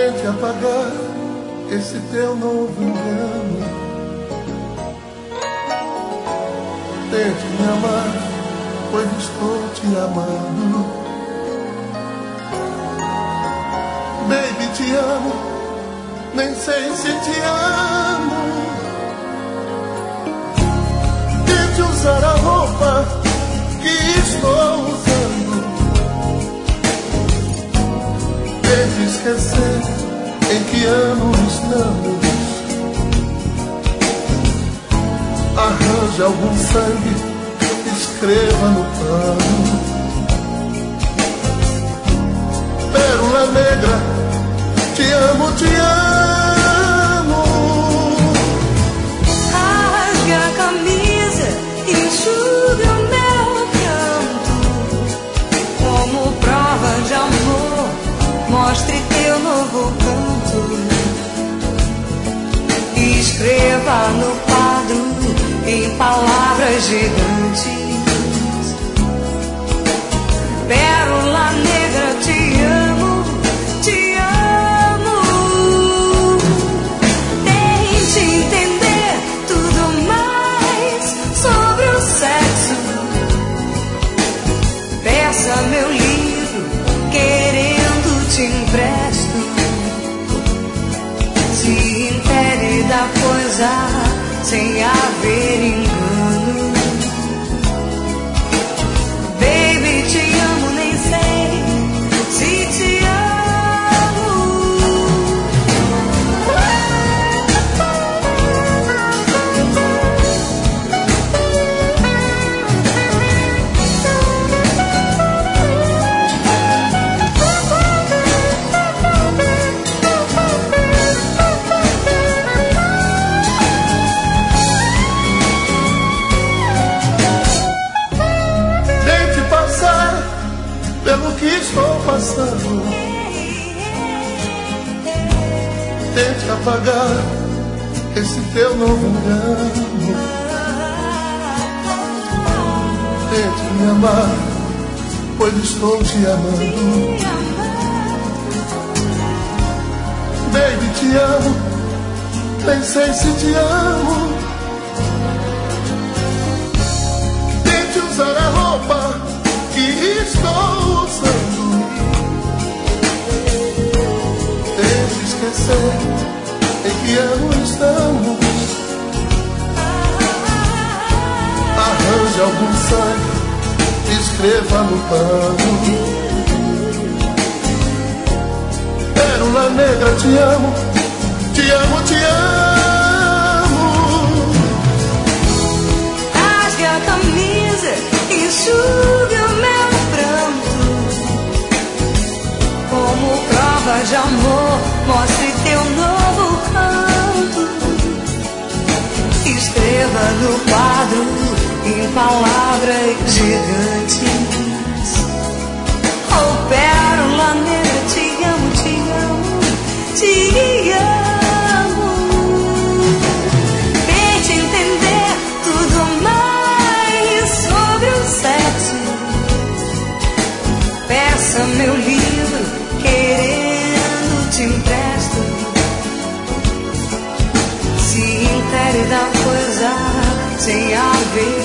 Tente apagar esse teu novo engano. Tente me amar, pois estou te amando. Baby, te amo, nem sei se te amo. Tente usar a roupa que estou usando. Tente esquecer em que ano estamos. Arranje algum sangue, escreva no pano. Pérola negra, te amo, te amo. Rasgue a camisa, enxuga o meu pranto. Como prova de amor, mostre teu novo canto. Escreva no quadro em palavras gigantes. Pérola negra, te amo, te amo. Tente entender tudo mais sobre o sexo. Peça meu livro, querendo te empresto. Se intere da coisa sem haver engano. Baby, te amo, nem sei se te amo. Pelo que estou passando, tente apagar esse teu novo engano. Tente me amar, pois estou te amando. Baby, te amo, nem sei se te amo. Tente usar a roupa que estou usando. Tente esquecer em que ano estamos. Arranje algum sangue, escreva no pano. Pérola negra, te amo, te amo, te amo. Rasgue a camisa, enxugue o meu pranto. Como prova de amor, mostre teu novo canto. Escreva no quadro em palavras gigantes. Oh, pérola negra, te amo, te amo, te amo. Tente entender tudo mais sobre o sexo. Peça meu livro, querendo te empresto. Se intere da coisa sem haver